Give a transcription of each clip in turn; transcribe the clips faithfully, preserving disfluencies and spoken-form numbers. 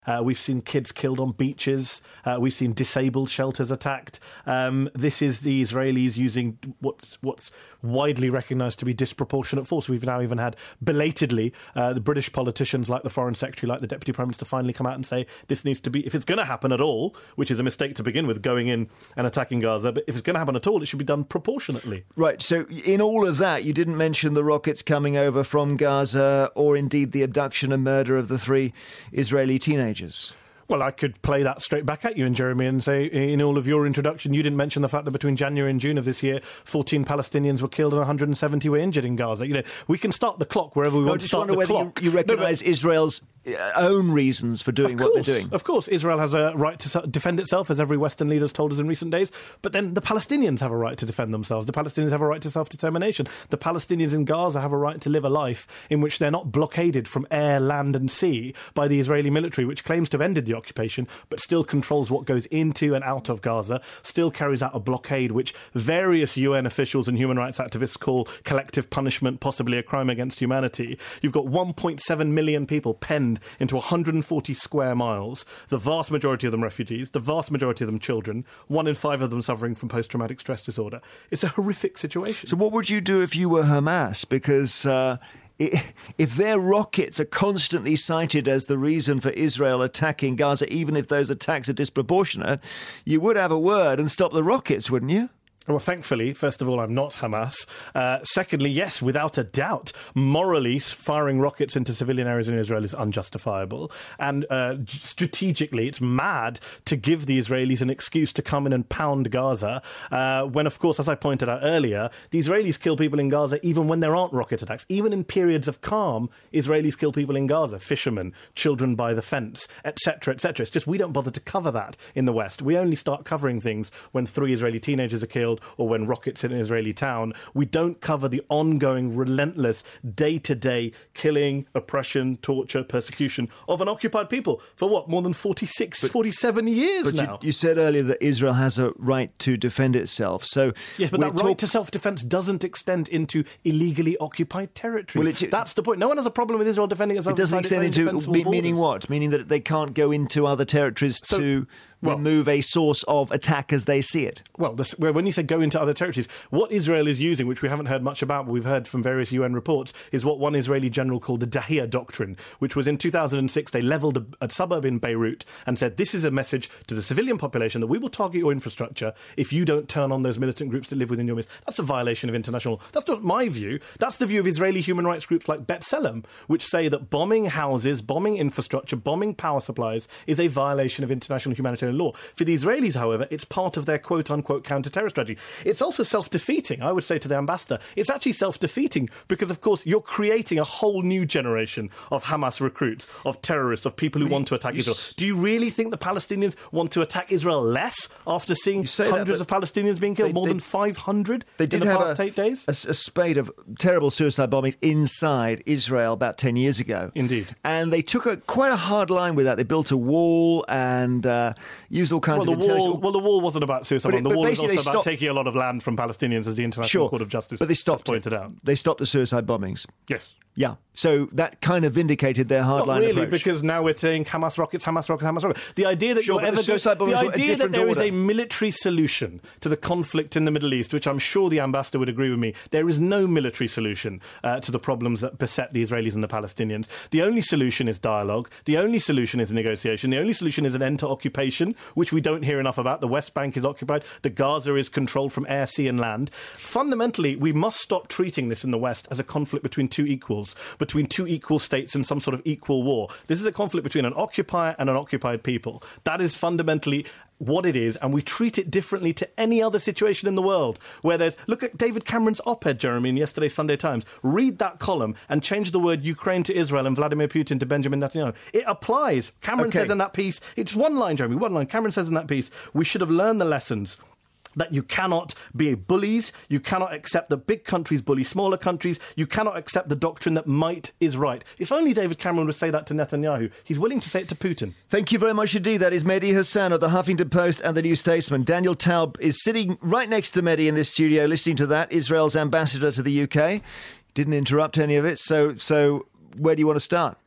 Uh, we've seen kids killed on beaches. Uh, we've seen disabled shelters attacked. Um, this is the Israelis using what's, what's widely recognised to be disproportionate force. We've now even had, belatedly, uh, the British politicians like the Foreign Secretary, like the Deputy Prime Minister, finally come out and say this needs to be, if it's going to happen at all, which is a mistake to begin with, going in and attacking Gaza, but if it's going to happen at all, it should be done proportionately. Right, so in all of that, you didn't mention the rockets coming over from Gaza or indeed the abduction and murder of the three Israeli teenagers. Well, I could play that straight back at you, and Jeremy, and say in all of your introduction, you didn't mention the fact that between January and June of this year, fourteen Palestinians were killed and one hundred seventy were injured in Gaza. You know, we can start the clock wherever we no, want to start the clock. I just wonder whether you, you recognise no, but, Israel's own reasons for doing course, what they're doing. Of course, Israel has a right to defend itself, as every Western leader has told us in recent days, but then the Palestinians have a right to defend themselves. The Palestinians have a right to self-determination. The Palestinians in Gaza have a right to live a life in which they're not blockaded from air, land and sea by the Israeli military, which claims to have ended the occupation, but still controls what goes into and out of Gaza, still carries out a blockade which various U N officials and human rights activists call collective punishment, possibly a crime against humanity. You've got one point seven million people penned into one hundred forty square miles, the vast majority of them refugees, the vast majority of them children, one in five of them suffering from post-traumatic stress disorder. It's a horrific situation. So what would you do if you were Hamas? Because uh, if their rockets are constantly cited as the reason for Israel attacking Gaza, even if those attacks are disproportionate, you would have a word and stop the rockets, wouldn't you? Well, thankfully, first of all, I'm not Hamas. Uh, secondly, yes, without a doubt, morally, firing rockets into civilian areas in Israel is unjustifiable. And uh, strategically, it's mad to give the Israelis an excuse to come in and pound Gaza, uh, when, of course, as I pointed out earlier, the Israelis kill people in Gaza even when there aren't rocket attacks. Even in periods of calm, Israelis kill people in Gaza, fishermen, children by the fence, et cetera, et cetera. It's just we don't bother to cover that in the West. We only start covering things when three Israeli teenagers are killed, or when rockets hit an Israeli town. We don't cover the ongoing, relentless, day-to-day killing, oppression, torture, persecution of an occupied people for what, more than forty-six, but, forty-seven years but now. You, you said earlier that Israel has a right to defend itself. So yes, but that talk- right to self-defence doesn't extend into illegally occupied territories. Well, it, That's the point. No one has a problem with Israel defending itself. It doesn't extend its into, me, meaning what? Meaning that they can't go into other territories so, to well, remove a source of attack as they see it. Well, this, when you say go into other territories, what Israel is using, which we haven't heard much about, but we've heard from various U N reports, is what one Israeli general called the Dahia Doctrine, which was in two thousand six, they levelled a, a suburb in Beirut and said, this is a message to the civilian population that we will target your infrastructure if you don't turn on those militant groups that live within your midst. That's a violation of international... That's not my view. That's the view of Israeli human rights groups like B'Tselem, which say that bombing houses, bombing infrastructure, bombing power supplies is a violation of international humanitarian law. For the Israelis, however, it's part of their quote-unquote counter-terror strategy. It's also self-defeating. I would say to the ambassador, it's actually self-defeating because, of course, you're creating a whole new generation of Hamas recruits, of terrorists, of people who want to attack Israel. Do you really think the Palestinians want to attack Israel less after seeing hundreds that, of Palestinians being killed, they, more they, than five hundred they did in the have past a, eight days? A, a spate of terrible suicide bombings inside Israel about ten years ago. Indeed. And they took a quite a hard line with that. They built a wall and uh, used all kinds well, of... The wall, well, the wall wasn't about suicide bombing. The wall was also about stopped, taking a lot of land from Palestinians, as the International sure, Court of Justice but they stopped has pointed it. out. They stopped the suicide bombings. Yes. Yeah. So that kind of vindicated their hardline Not really, approach. because now we're saying Hamas rockets, Hamas rockets, Hamas rockets. The idea that sure, you're ever the, suicide go- the idea that there order. is a military solution to the conflict in the Middle East, which I'm sure the ambassador would agree with me, there is no military solution uh, to the problems that beset the Israelis and the Palestinians. The only solution is dialogue. The only solution is negotiation. The only solution is an end to occupation, which we don't hear enough about. The West Bank is occupied. The Gaza is controlled from air, sea and land. Fundamentally, we must stop treating this in the West as a conflict between two equals, between two equal states in some sort of equal war. This is a conflict between an occupier and an occupied people. That is fundamentally what it is, and we treat it differently to any other situation in the world where there's... Look at David Cameron's op-ed, Jeremy, in yesterday's Sunday Times. Read that column and change the word Ukraine to Israel and Vladimir Putin to Benjamin Netanyahu. It applies. Cameron okay. says in that piece... It's one line, Jeremy, one line. Cameron says in that piece, we should have learned the lessons that you cannot be bullies, you cannot accept that big countries bully smaller countries, you cannot accept the doctrine that might is right. If only David Cameron would say that to Netanyahu. He's willing to say it to Putin. Thank you very much indeed. That is Mehdi Hassan of the Huffington Post and the New Statesman. Daniel Taub is sitting right next to Mehdi in this studio listening to that, Israel's ambassador to the U K. Didn't interrupt any of it, so so where do you want to start?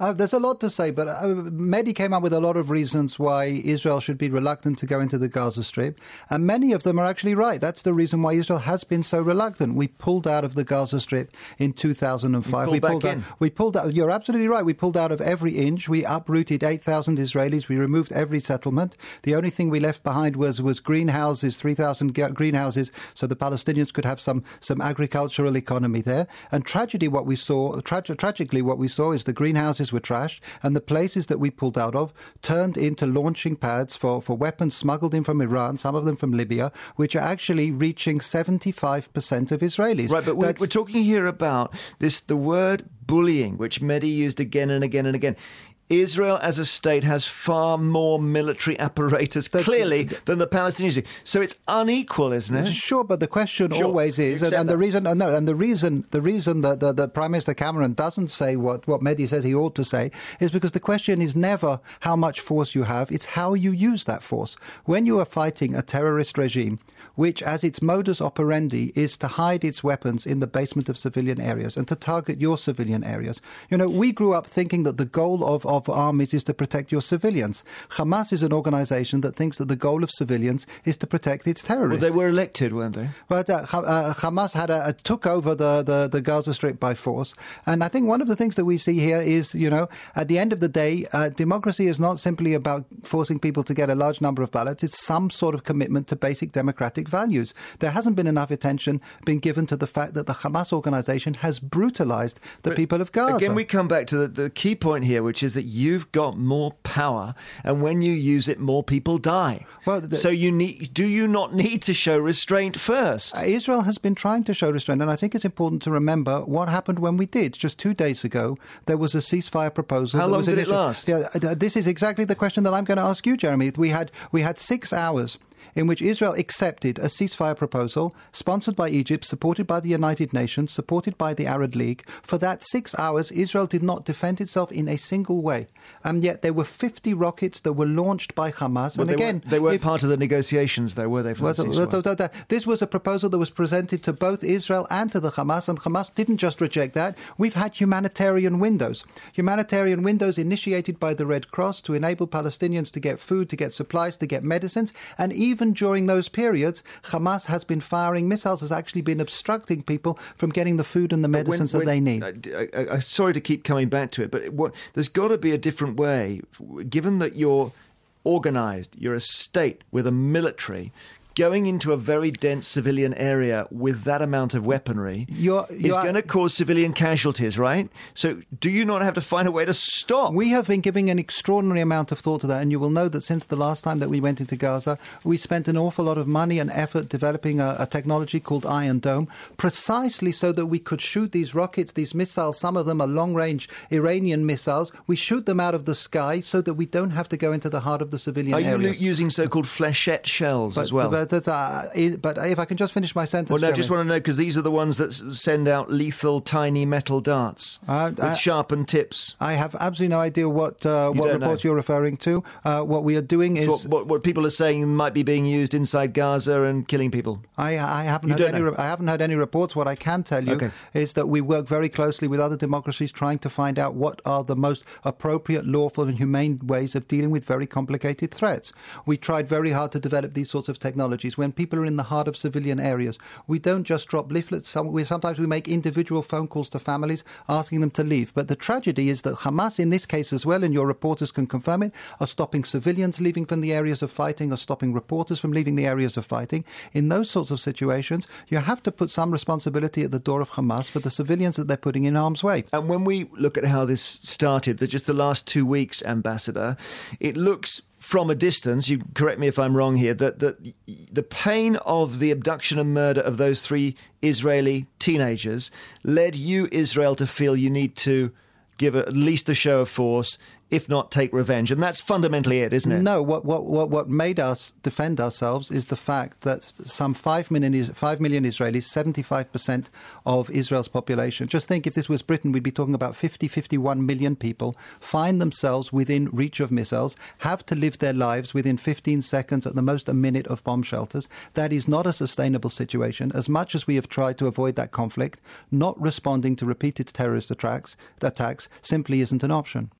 Uh, there's a lot to say, but uh, Mehdi came up with a lot of reasons why Israel should be reluctant to go into the Gaza Strip, and many of them are actually right. That's the reason why Israel has been so reluctant. We pulled out of the Gaza Strip in two thousand five. We pulled, we pulled back out. in. We pulled out. You're absolutely right. We pulled out of every inch. We uprooted eight thousand Israelis. We removed every settlement. The only thing we left behind was was greenhouses, three thousand greenhouses, so the Palestinians could have some some agricultural economy there. And tragedy, what we saw, tra- tragically, what we saw is the greenhouses were trashed, and the places that we pulled out of turned into launching pads for, for weapons smuggled in from Iran, some of them from Libya, which are actually reaching seventy-five percent of Israelis. Right, but we're, we're talking here about this, the word bullying, which Mehdi used again and again and again. Israel as a state has far more military apparatus, the, clearly, than the Palestinians do. So it's unequal, isn't it? Sure, but the question sure. always is, and, and the reason, uh, no, and the reason, the reason that the, the Prime Minister Cameron doesn't say what, what Mehdi says he ought to say is because the question is never how much force you have, it's how you use that force. When you are fighting a terrorist regime, which as its modus operandi is to hide its weapons in the basement of civilian areas and to target your civilian areas. You know, we grew up thinking that the goal of, of armies is to protect your civilians. Hamas is an organization that thinks that the goal of civilians is to protect its terrorists. Well, they were elected, weren't they? But uh, uh, Hamas had a, a took over the, the, the Gaza Strip by force. And I think one of the things that we see here is, you know, at the end of the day, uh, democracy is not simply about forcing people to get a large number of ballots. It's some sort of commitment to basic democratic values. There hasn't been enough attention being given to the fact that the Hamas organization has brutalized the but people of Gaza. Again, we come back to the, the key point here, which is that you've got more power, and when you use it, more people die. Well, the, so you need, do you not need to show restraint first? Uh, Israel has been trying to show restraint, and I think it's important to remember what happened when we did. Just two days ago, there was a ceasefire proposal. How that long was did initial- it last? Yeah, uh, this is exactly the question that I'm going to ask you, Jeremy. We had we had six hours in which Israel accepted a ceasefire proposal sponsored by Egypt, supported by the United Nations, supported by the Arab League. For that six hours, Israel did not defend itself in a single way. And yet there were fifty rockets that were launched by Hamas. Well, and they again, weren't, they weren't if, part of the negotiations, though, were they? For well, the ceasefire? This was a proposal that was presented to both Israel and to the Hamas, and Hamas didn't just reject that. We've had humanitarian windows. Humanitarian windows initiated by the Red Cross to enable Palestinians to get food, to get supplies, to get medicines, and even Even during those periods, Hamas has been firing missiles, has actually been obstructing people from getting the food and the medicines when, when, that they need. I, I, I, sorry to keep coming back to it, but it, what, there's got to be a different way, given that you're organised, you're a state with a military. Going into a very dense civilian area with that amount of weaponry you're, you're, is going to cause civilian casualties, right? So do you not have to find a way to stop? We have been giving an extraordinary amount of thought to that, and you will know that since the last time that we went into Gaza, we spent an awful lot of money and effort developing a, a technology called Iron Dome, precisely so that we could shoot these rockets, these missiles. Some of them are long-range Iranian missiles. We shoot them out of the sky so that we don't have to go into the heart of the civilian areas. Are you areas. using so-called flechette shells but, as well? But, But, uh, but if I can just finish my sentence. Well, no, I Jeremy. just want to know, because these are the ones that send out lethal tiny metal darts uh, with uh, sharpened tips. I have absolutely no idea what uh, you what reports know. you're referring to. Uh, what we are doing is... So what, what, what people are saying might be being used inside Gaza and killing people. I, I, haven't, you heard don't any, know. I haven't heard any reports. What I can tell you okay. is that we work very closely with other democracies trying to find out what are the most appropriate, lawful and humane ways of dealing with very complicated threats. We tried very hard to develop these sorts of technologies. When people are in the heart of civilian areas, we don't just drop leaflets. Some, we, sometimes we make individual phone calls to families asking them to leave. But the tragedy is that Hamas, in this case as well, and your reporters can confirm it, are stopping civilians leaving from the areas of fighting, are stopping reporters from leaving the areas of fighting. In those sorts of situations, you have to put some responsibility at the door of Hamas for the civilians that they're putting in harm's way. And when we look at how this started, the, just the last two weeks, Ambassador, it looks... from a distance, you correct me if I'm wrong here, that, that the pain of the abduction and murder of those three Israeli teenagers led you, Israel, to feel you need to give a, at least a show of force, if not take revenge. And that's fundamentally it, isn't it? No, what what what, what made us defend ourselves is the fact that some five million, five million Israelis, seventy-five percent of Israel's population, just think if this was Britain, we'd be talking about fifty, fifty-one million people, find themselves within reach of missiles, have to live their lives within fifteen seconds, at the most a minute, of bomb shelters. That is not a sustainable situation. As much as we have tried to avoid that conflict, not responding to repeated terrorist attacks, attacks simply isn't an option.